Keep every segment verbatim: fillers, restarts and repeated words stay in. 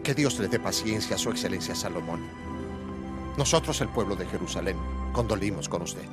Que Dios le dé paciencia a su excelencia Salomón. Nosotros, el pueblo de Jerusalén, condolimos con usted.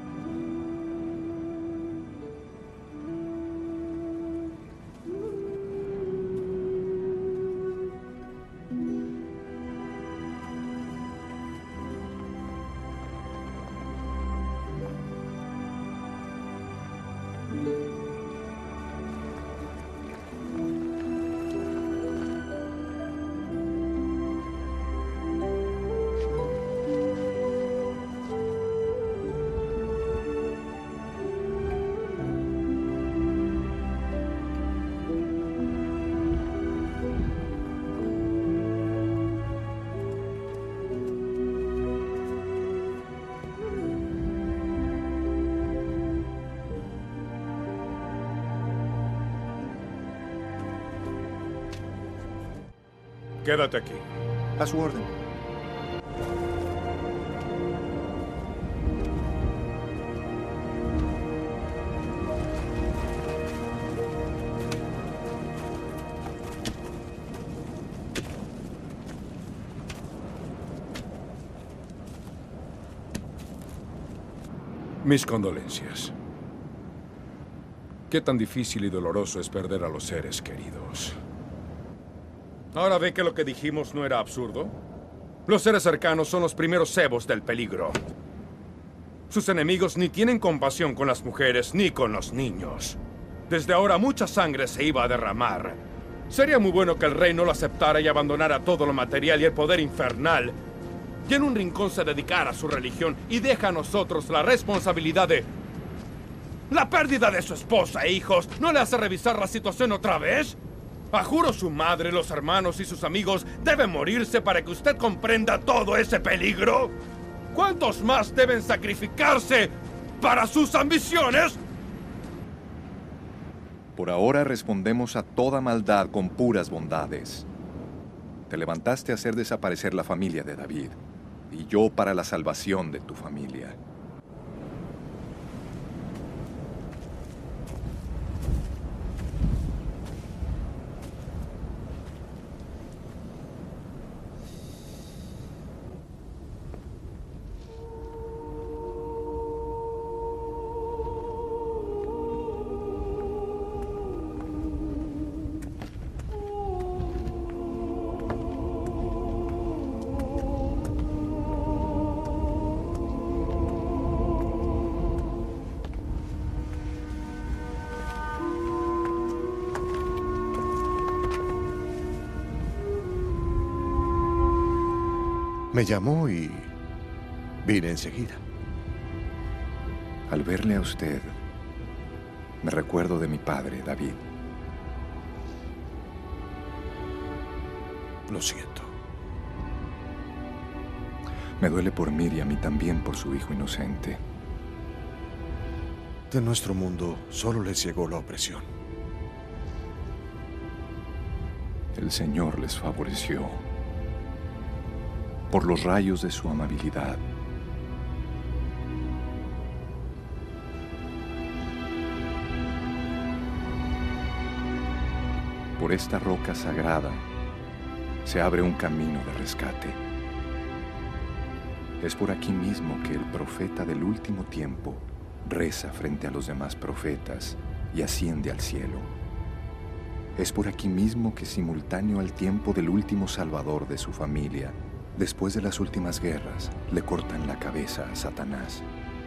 Quédate aquí. A su orden. Mis condolencias. Qué tan difícil y doloroso es perder a los seres queridos. ¿Ahora ve que lo que dijimos no era absurdo? Los seres cercanos son los primeros cebos del peligro. Sus enemigos ni tienen compasión con las mujeres ni con los niños. Desde ahora mucha sangre se iba a derramar. Sería muy bueno que el rey no lo aceptara y abandonara todo lo material y el poder infernal. Y en un rincón se dedicara a su religión y deja a nosotros la responsabilidad de... ¿La pérdida de su esposa e hijos no le hace revisar la situación otra vez? A juro su madre, los hermanos y sus amigos deben morirse para que usted comprenda todo ese peligro. ¿Cuántos más deben sacrificarse para sus ambiciones? Por ahora respondemos a toda maldad con puras bondades. Te levantaste a hacer desaparecer la familia de David, y yo para la salvación de tu familia. Me llamó y vine enseguida. Al verle a usted, me recuerdo de mi padre, David. Lo siento. Me duele por Miriam y también por su hijo inocente. De nuestro mundo solo les llegó la opresión. El Señor les favoreció por los rayos de su amabilidad. Por esta roca sagrada se abre un camino de rescate. Es por aquí mismo que el profeta del último tiempo reza frente a los demás profetas y asciende al cielo. Es por aquí mismo que, simultáneo al tiempo del último salvador de su familia, después de las últimas guerras, le cortan la cabeza a Satanás.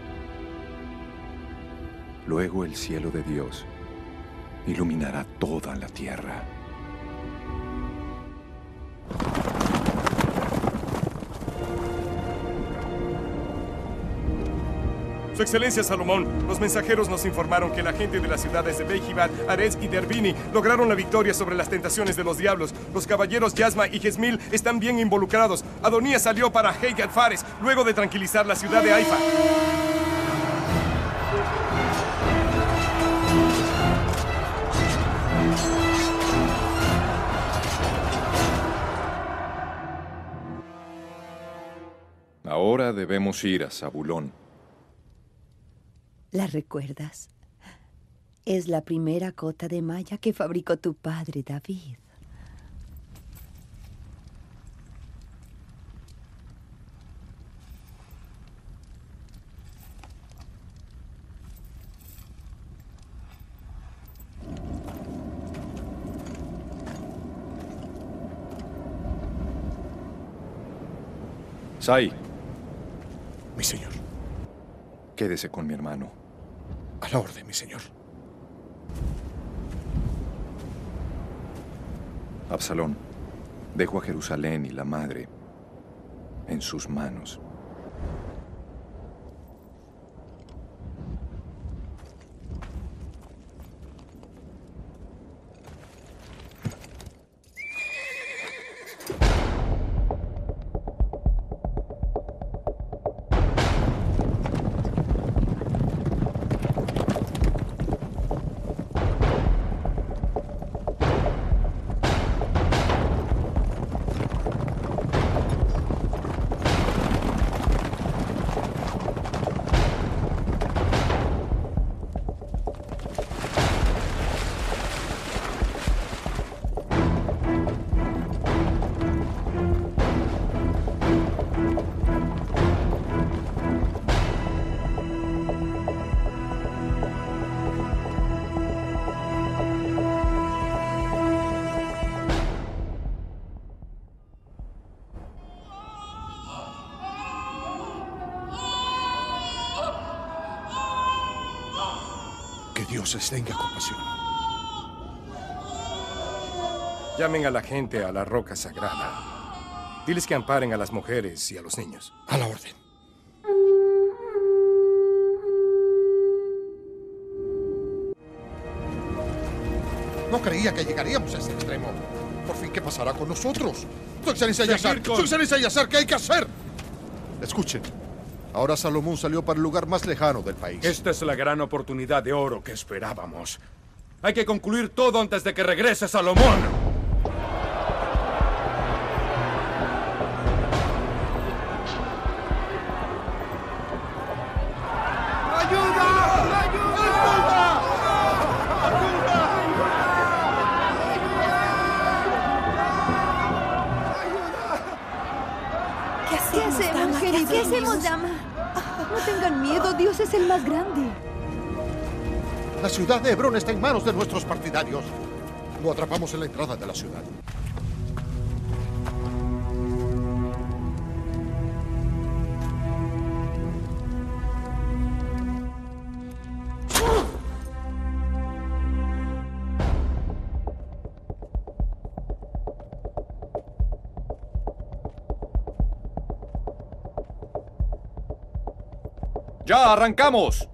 Luego el cielo de Dios iluminará toda la tierra. Su Excelencia Salomón, los mensajeros nos informaron que la gente de las ciudades de Bejibat, Ares y Derbini lograron la victoria sobre las tentaciones de los diablos. Los caballeros Yasma y Jezmil están bien involucrados. Adonías salió para Heigat Fares, luego de tranquilizar la ciudad de Haifa. Ahora debemos ir a Zabulón. ¿La recuerdas? Es la primera cota de malla que fabricó tu padre, David. Sai, Mi señor. quédese con mi hermano. A la orden, mi señor. Absalón, dejo a Jerusalén y la madre en sus manos. Que Dios les tenga compasión. Llamen a la gente a la roca sagrada. Diles que amparen a las mujeres y a los niños. A la orden. No creía que llegaríamos a este extremo. Por fin, ¿qué pasará con nosotros? Su excelencia Yazar, con- su excelencia Yazar, ¿qué hay que hacer? Escuchen. Ahora Salomón salió para el lugar más lejano del país. Esta es la gran oportunidad de oro que esperábamos. Hay que concluir todo antes de que regrese Salomón. ¿Qué hacemos, querido? ¿Qué hacemos, dama? No tengan miedo, Dios es el más grande. La ciudad de Hebrón está en manos de nuestros partidarios. Lo atrapamos en la entrada de la ciudad. ¡Ya arrancamos!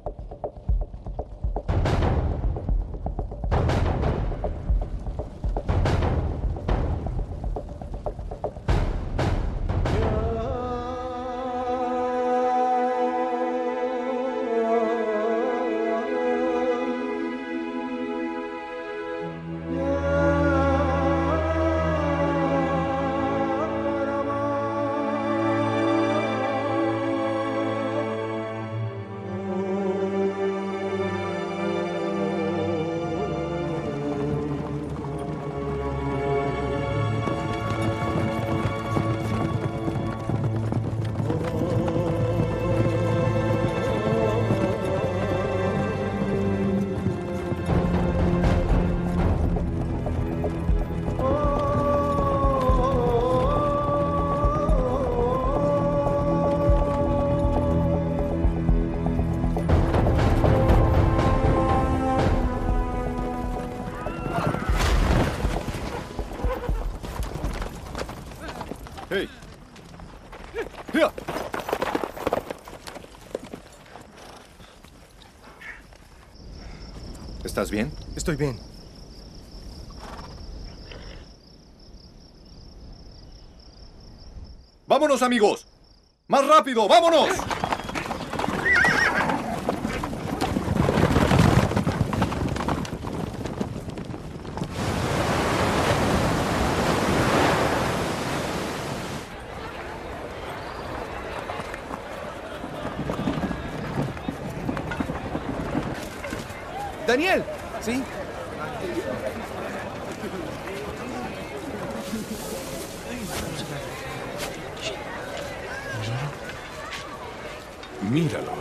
¡Hey! ¡Ya! ¿Estás bien? Estoy bien. ¡Vámonos, amigos! ¡Más rápido! ¡Vámonos! Daniel, ¿sí? Míralo.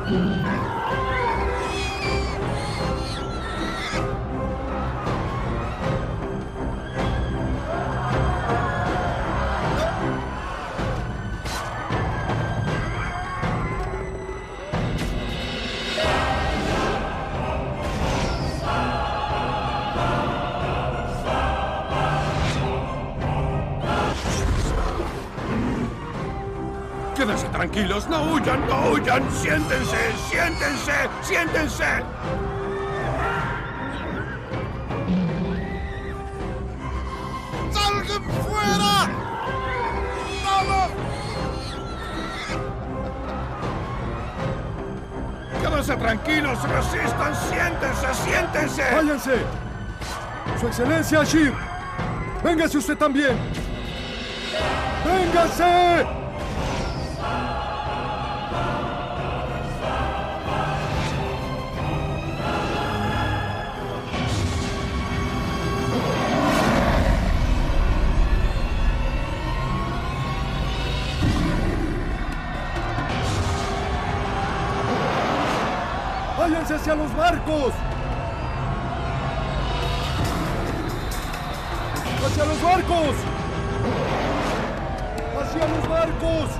Quédense tranquilos, no huyan, no huyan. Siéntense, siéntense, siéntense. ¡Salgan fuera! ¡Vamos! Quédense tranquilos, resistan, siéntense, siéntense. ¡Váyanse! ¡Su Excelencia Ashir! ¡Véngase usted también! ¡Véngase! ¡Váyanse hacia los barcos! ¡Hacia los barcos! ¡Hacia los barcos!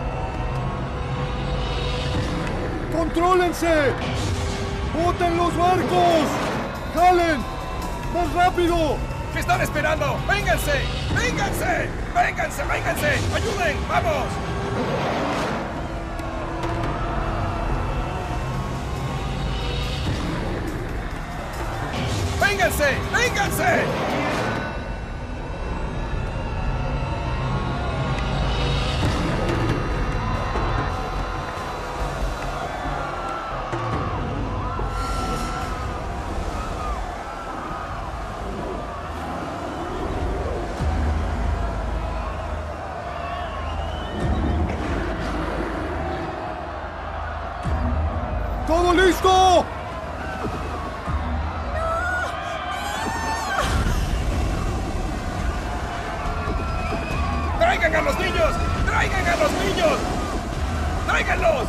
¡Contrólense! ¡Boten los barcos! ¡Jalen! ¡Más rápido! ¿Qué están esperando? ¡Vénganse! ¡Vénganse! ¡Vénganse! ¡Vénganse! ¡Ayuden! ¡Vamos! ¡Vénganse! ¡Vénganse! ¡Todo listo! ¡Traigan a los niños! ¡Traigan a los niños! ¡Tráiganlos!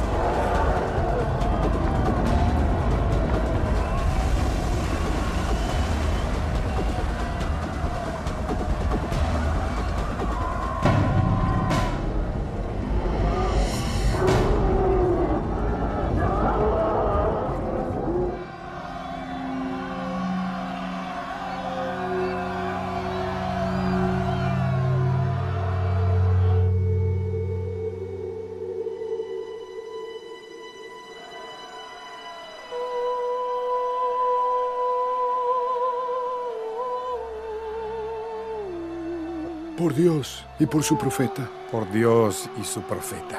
Por Dios y por su profeta. Por Dios y su profeta.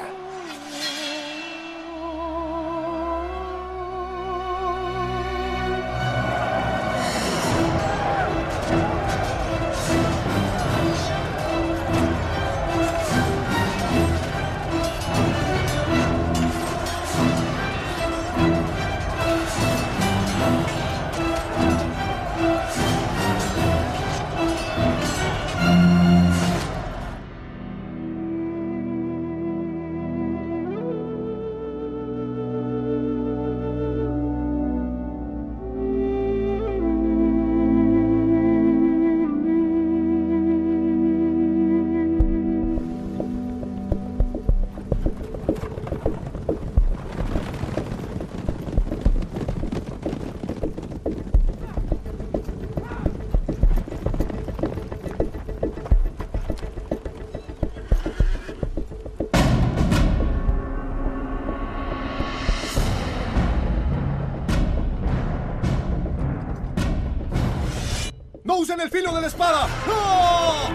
¡No usen el filo de la espada! ¡No!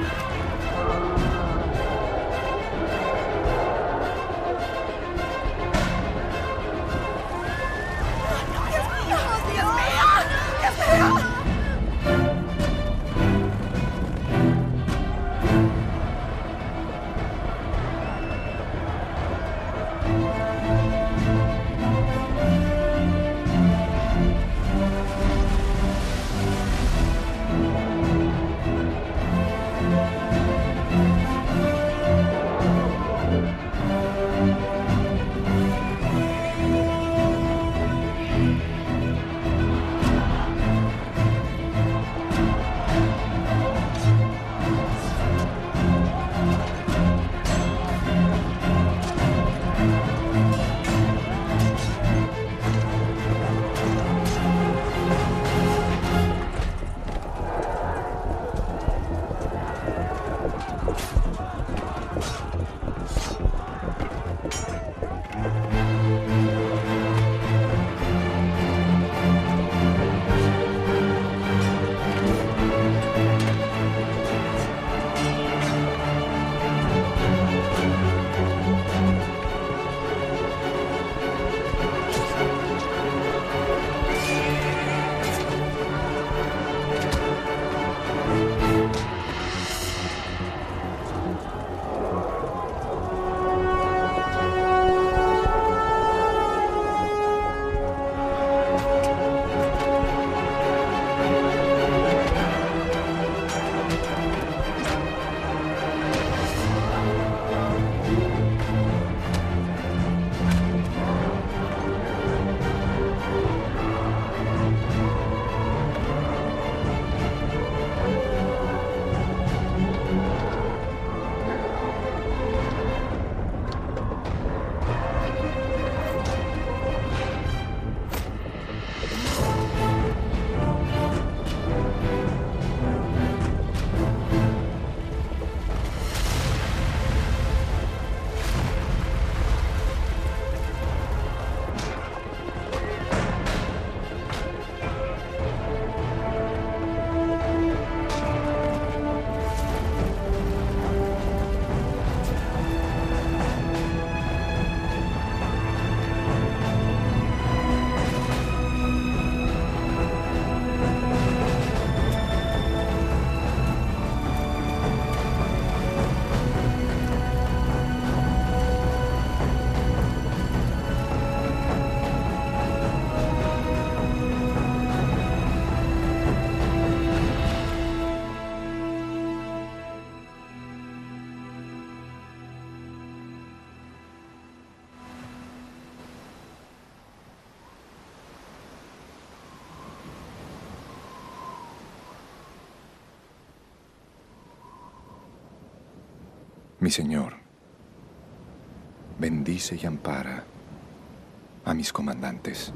Mi Señor, bendice y ampara a mis comandantes.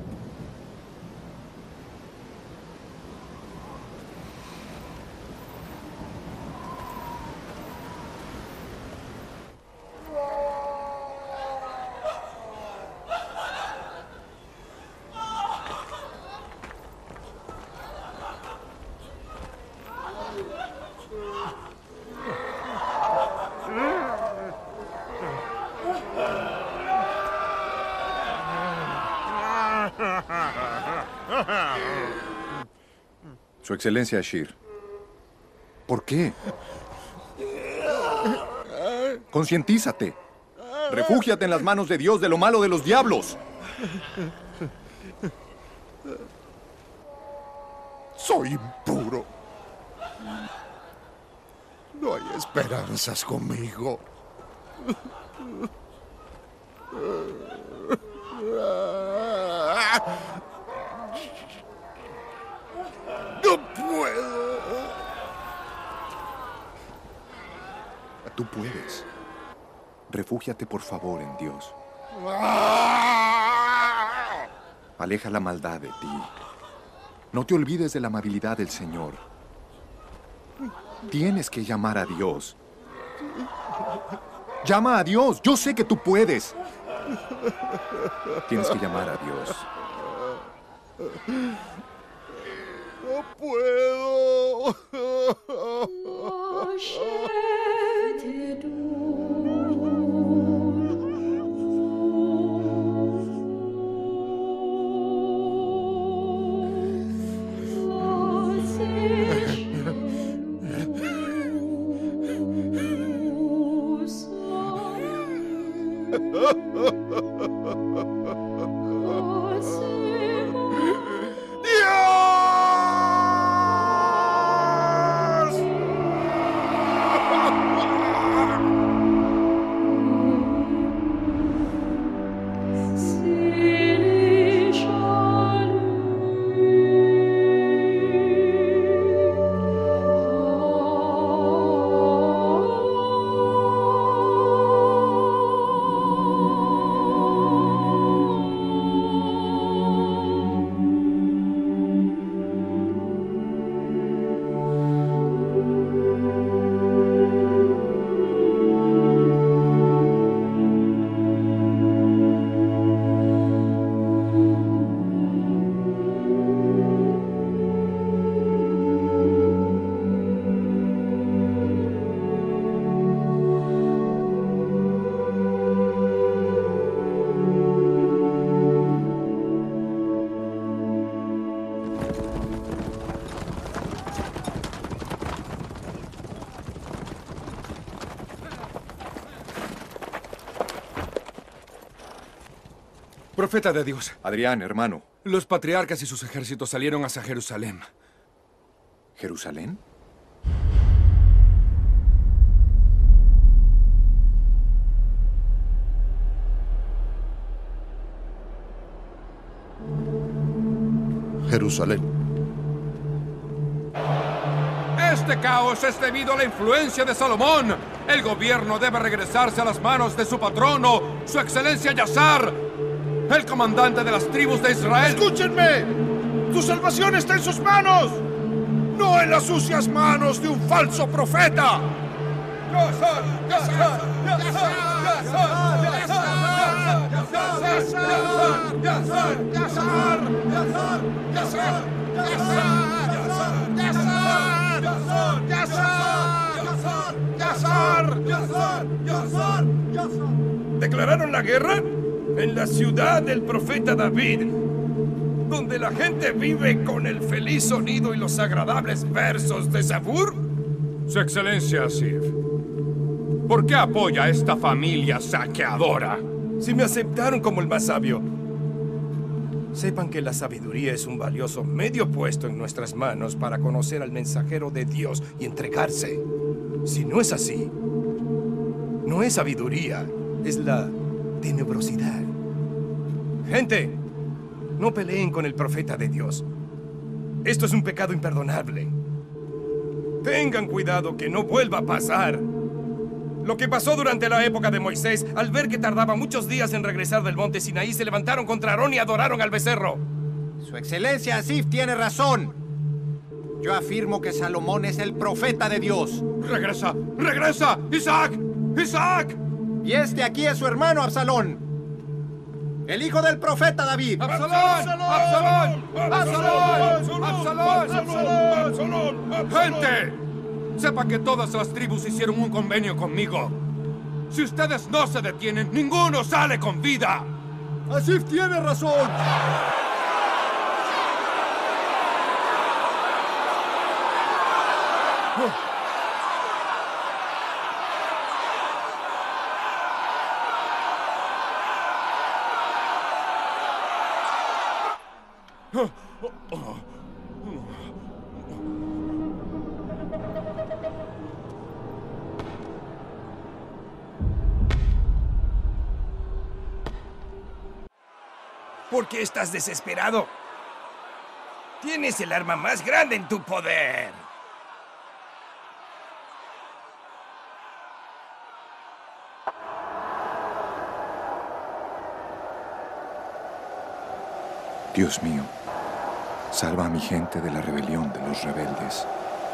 Su Excelencia Ashir. ¿Por qué? Concientízate. Refúgiate en las manos de Dios de lo malo de los diablos. Soy impuro. No hay esperanzas conmigo. ¡No puedo! Tú puedes. Refúgiate, por favor, en Dios. Aleja la maldad de ti. No te olvides de la amabilidad del Señor. Tienes que llamar a Dios. Llama a Dios. Yo sé que tú puedes. Tienes que llamar a Dios. ¡No puedo! Profeta de Dios. Adrián, hermano. Los patriarcas y sus ejércitos salieron hacia Jerusalén. ¿Jerusalén? Jerusalén. Este caos es debido a la influencia de Salomón. El gobierno debe regresarse a las manos de su patrono, su excelencia Yazar, el comandante de las tribus de Israel. ¡Escúchenme! ¡Tu salvación está en sus manos! ¡No en las sucias manos de un falso profeta! ¡Yazar! ¡Yazar! ¡Yazar! ¡Yazar! ¡Yazar! ¡Yazar! ¡Yazar! ¡Yazar! ¡Yazar! ¡Yazar! ¡Yazar! ¡Yazar! ¡Yazar! ¡Yazar! ¡Yazar! ¡Yazar! ¡Yazar! ¡Yazar! ¿Declararon la guerra? En la ciudad del profeta David, donde la gente vive con el feliz sonido y los agradables versos de Zabur. Su Excelencia Ashir, ¿por qué apoya a esta familia saqueadora? Si me aceptaron como el más sabio, sepan que la sabiduría es un valioso medio puesto en nuestras manos para conocer al mensajero de Dios y entregarse. Si no es así, no es sabiduría, es la tenebrosidad. Gente, no peleen con el profeta de Dios. Esto es un pecado imperdonable. Tengan cuidado que no vuelva a pasar. Lo que pasó durante la época de Moisés, al ver que tardaba muchos días en regresar del monte Sinaí, se levantaron contra Aarón y adoraron al becerro. Su excelencia Asif tiene razón. Yo afirmo que Salomón es el profeta de Dios. ¡Regresa! ¡Regresa! ¡Isaac! ¡Isaac! Y este aquí es su hermano Absalón, el hijo del profeta David. ¡Absalón! ¡Absalón! ¡Absalón! ¡Absalón! ¡Gente! Sepa que todas las tribus hicieron un convenio conmigo. Si ustedes no se detienen, ninguno sale con vida. Asif tiene razón. ¿Por qué estás desesperado? Tienes el arma más grande en tu poder. Dios mío, salva a mi gente de la rebelión de los rebeldes.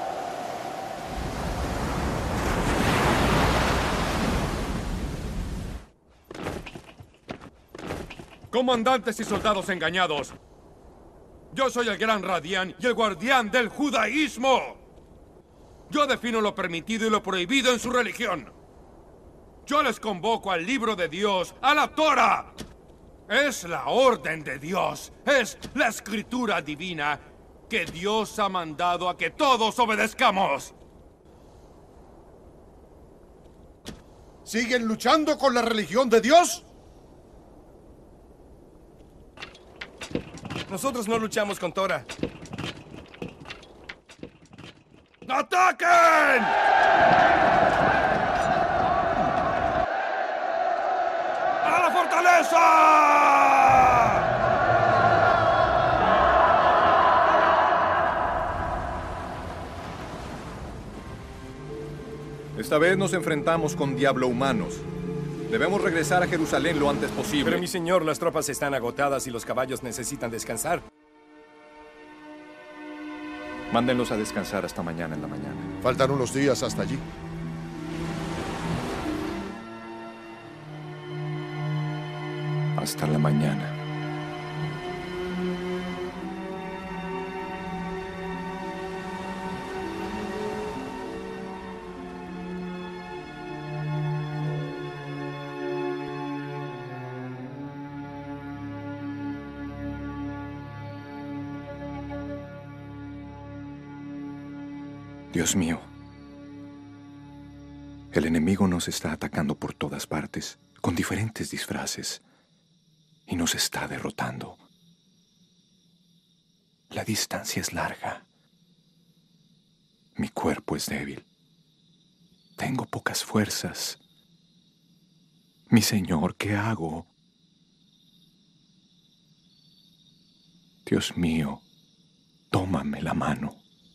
Comandantes y soldados engañados. Yo soy el gran Radián y el guardián del judaísmo. Yo defino lo permitido y lo prohibido en su religión. Yo les convoco al libro de Dios, a la Torah. Es la orden de Dios. Es la escritura divina que Dios ha mandado a que todos obedezcamos. ¿Siguen luchando con la religión de Dios? Nosotros no luchamos con Torah. ¡Ataquen! ¡A la fortaleza! Esta vez nos enfrentamos con diablo humanos. Debemos regresar a Jerusalén lo antes posible. Pero mi señor, las tropas están agotadas y los caballos necesitan descansar. Mándenlos a descansar hasta mañana en la mañana. Faltan unos días hasta allí. Hasta la mañana. Dios mío, el enemigo nos está atacando por todas partes, con diferentes disfraces, y nos está derrotando. La distancia es larga. Mi cuerpo es débil. Tengo pocas fuerzas. Mi Señor, ¿qué hago? Dios mío, tómame la mano.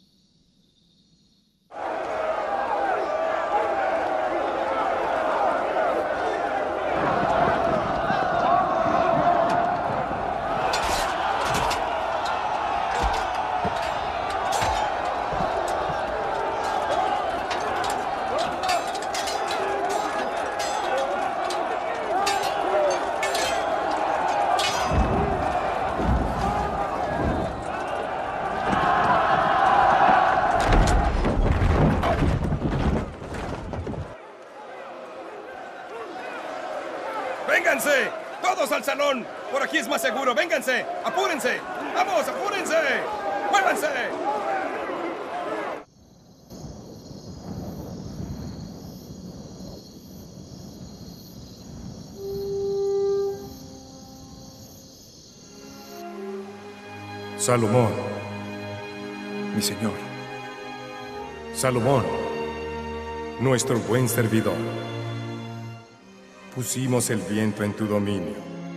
¡Vénganse! ¡Todos al salón! Por aquí es más seguro. ¡Vénganse! ¡Apúrense! ¡Vamos, apúrense! ¡Muévanse! Salomón. Mi Señor. Salomón, nuestro buen servidor. Pusimos el viento en tu dominio.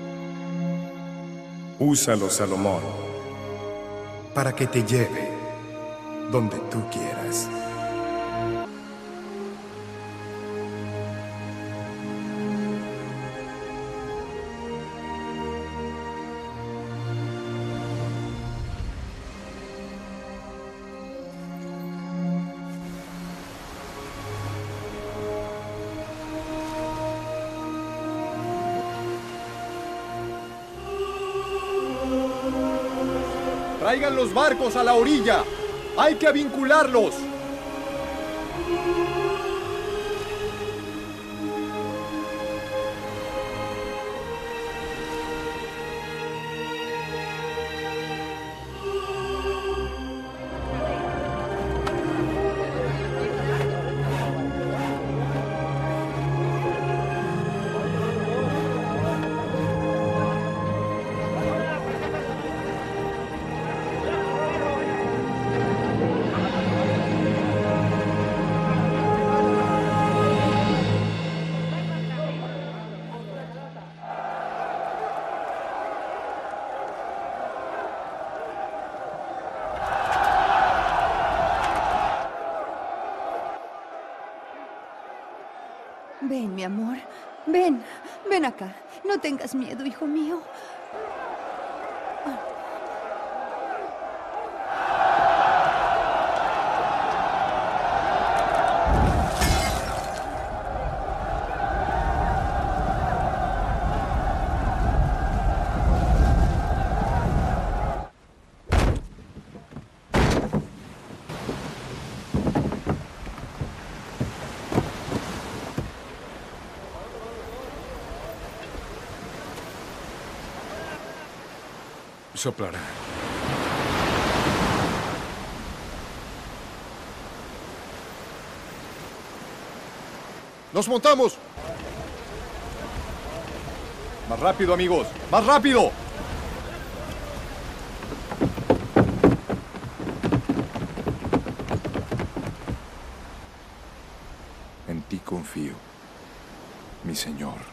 Úsalo, Salomón, para que te lleve donde tú quieras. ¡Traigan los barcos a la orilla! ¡Hay que avincularlos! Ven, mi amor. Ven. Ven acá. No tengas miedo, hijo mío. Soplará. ¡Nos montamos! ¡Más rápido, amigos! ¡Más rápido! En ti confío, mi Señor.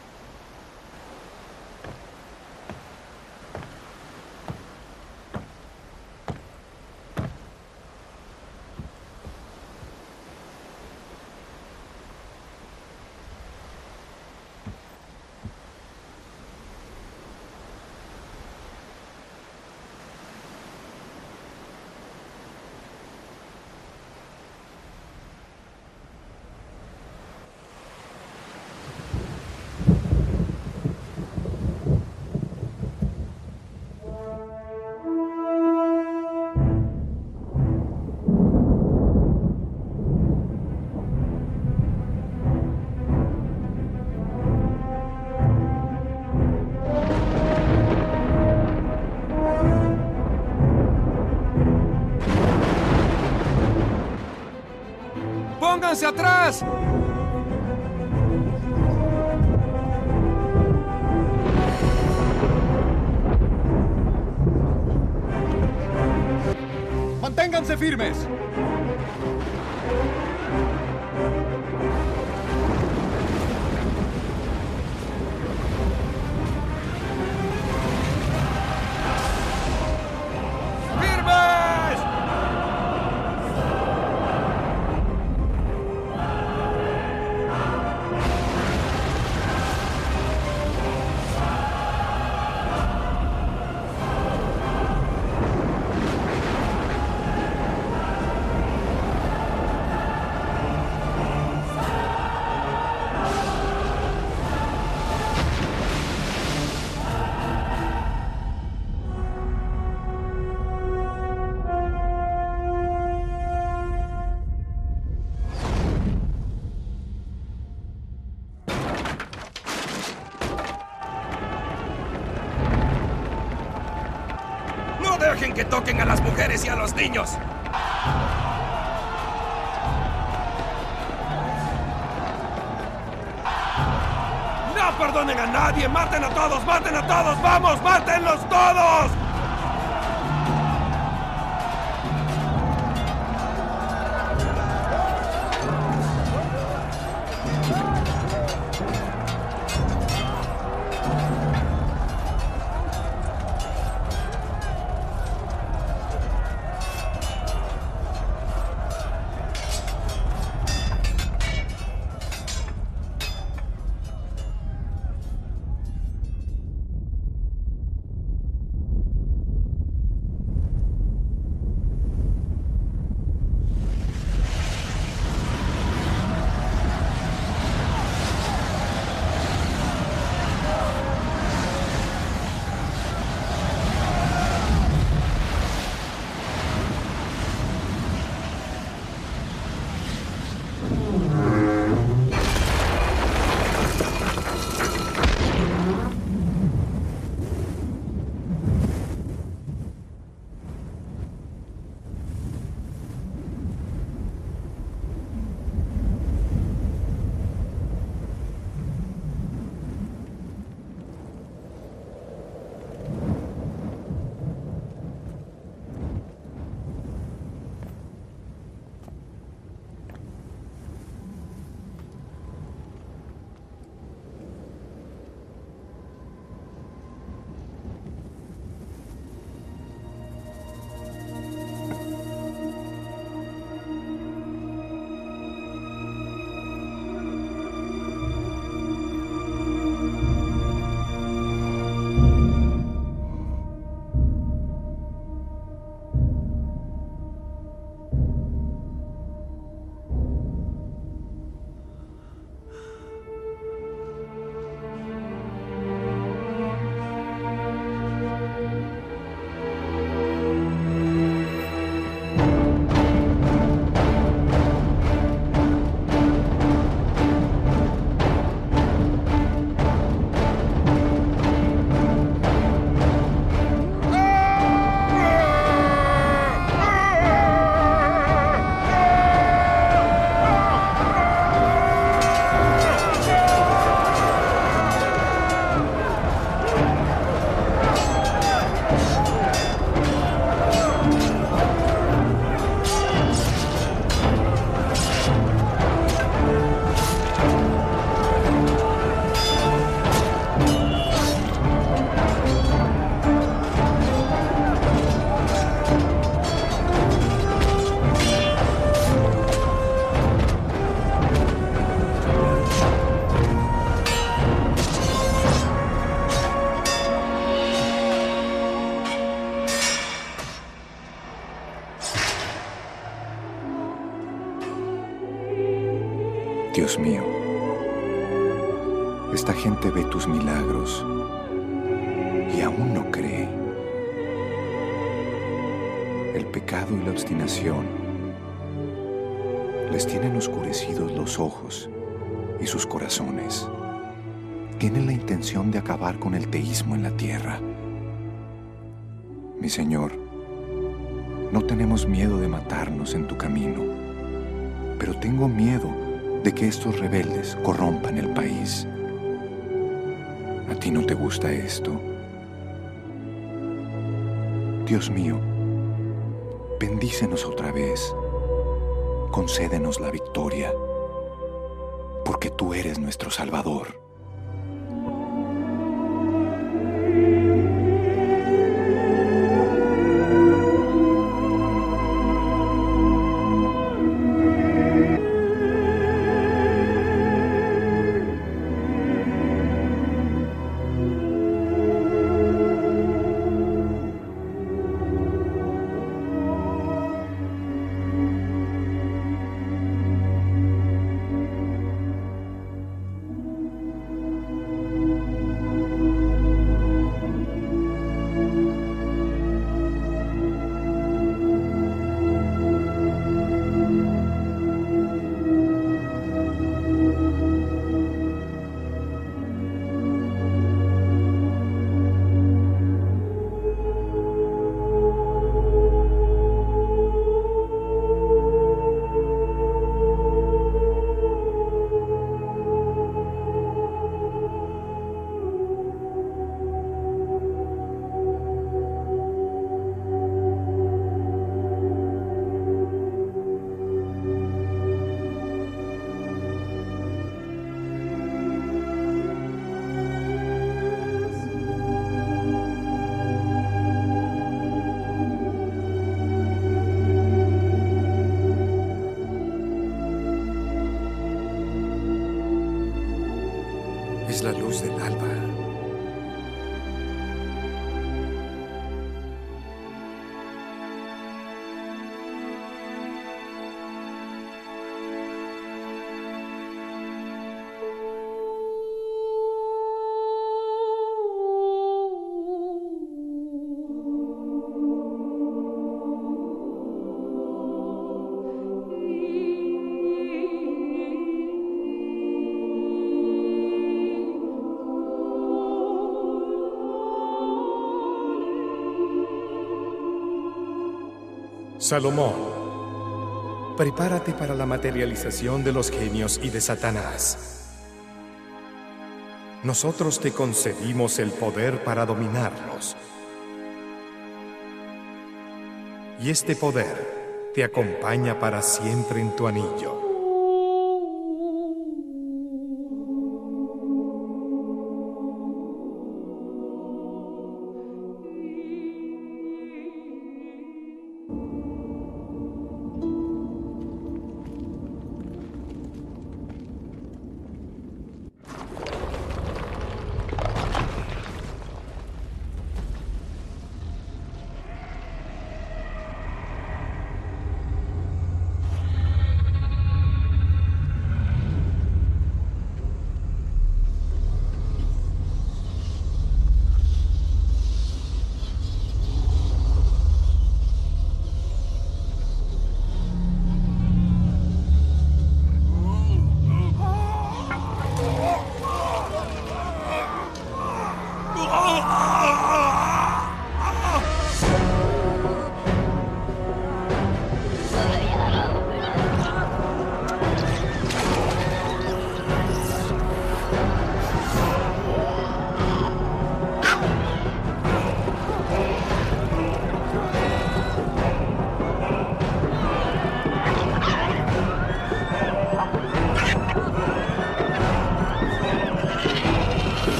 ¡Pónganse atrás! ¡Manténganse firmes! Dejen que toquen a las mujeres y a los niños. No perdonen a nadie. Maten a todos, maten a todos. Vamos, mátenlos todos. Dios mío, esta gente ve tus milagros y aún no cree. El pecado y la obstinación les tienen oscurecidos los ojos y sus corazones. Tienen la intención de acabar con el teísmo en la tierra. Mi Señor, no tenemos miedo de matarnos en tu camino, pero tengo miedo de que estos rebeldes corrompan el país. ¿A ti no te gusta esto? Dios mío, bendícenos otra vez, concédenos la victoria, porque tú eres nuestro Salvador. Es la luz del alba. Salomón, prepárate para la materialización de los genios y de Satanás. Nosotros te concedimos el poder para dominarlos. Y este poder te acompaña para siempre en tu anillo.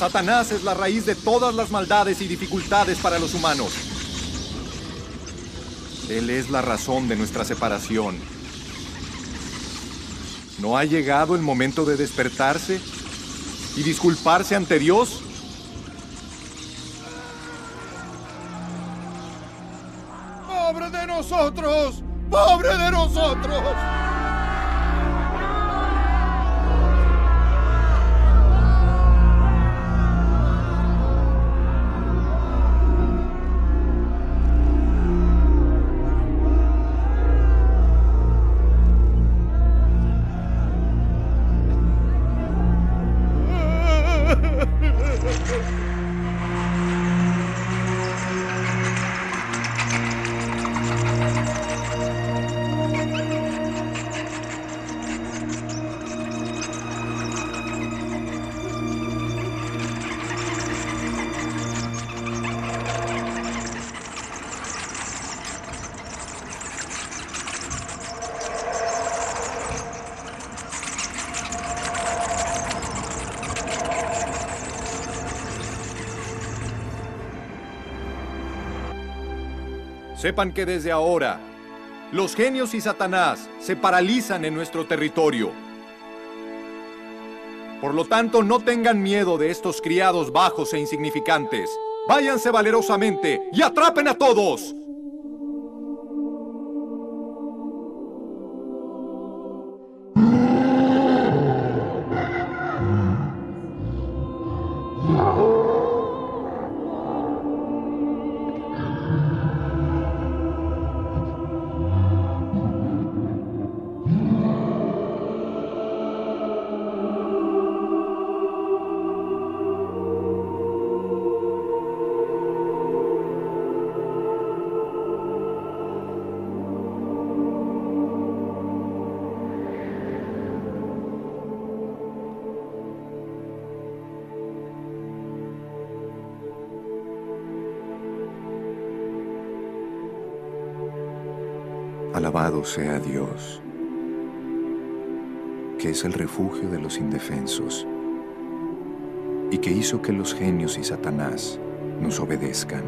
Satanás es la raíz de todas las maldades y dificultades para los humanos. Él es la razón de nuestra separación. ¿No ha llegado el momento de despertarse y disculparse ante Dios? ¡Pobre de nosotros! ¡Pobre de nosotros! Sepan que desde ahora, los genios y Satanás se paralizan en nuestro territorio. Por lo tanto, no tengan miedo de estos criados bajos e insignificantes. Váyanse valerosamente y atrapen a todos. Alabado sea Dios, que es el refugio de los indefensos y que hizo que los genios y Satanás nos obedezcan.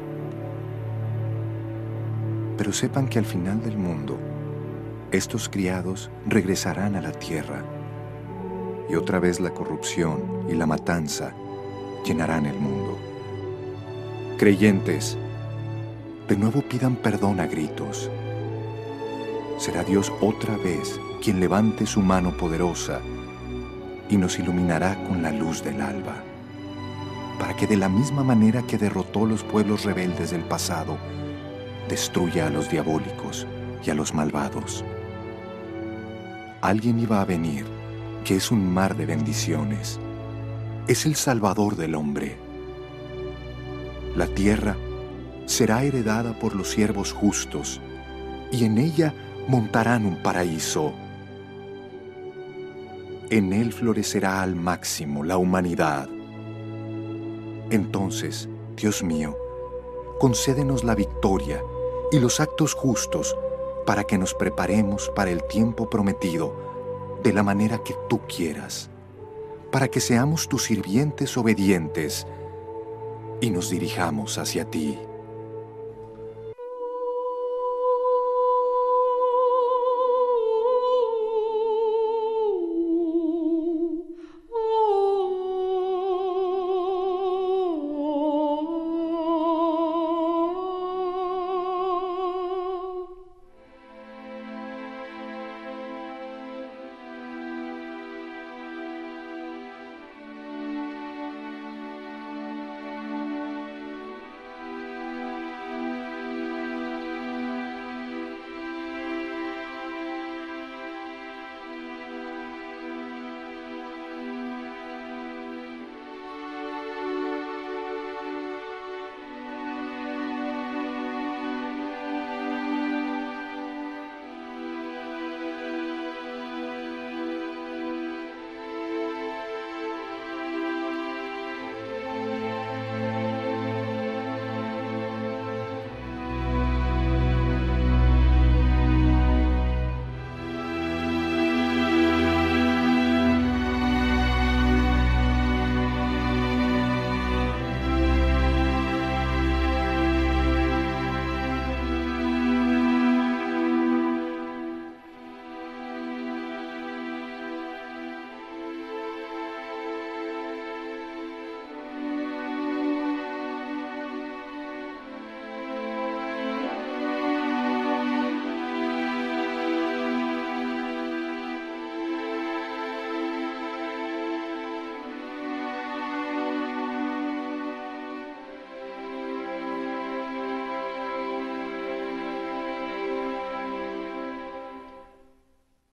Pero sepan que al final del mundo, estos criados regresarán a la tierra y otra vez la corrupción y la matanza llenarán el mundo. Creyentes, de nuevo pidan perdón a gritos. Será Dios otra vez quien levante su mano poderosa y nos iluminará con la luz del alba, para que de la misma manera que derrotó los pueblos rebeldes del pasado, destruya a los diabólicos y a los malvados. Alguien iba a venir, que es un mar de bendiciones. Es el Salvador del hombre. La tierra será heredada por los siervos justos, y en ella montarán un paraíso. En él florecerá al máximo la humanidad. Entonces, Dios mío, concédenos la victoria y los actos justos para que nos preparemos para el tiempo prometido de la manera que tú quieras, para que seamos tus sirvientes obedientes y nos dirijamos hacia ti.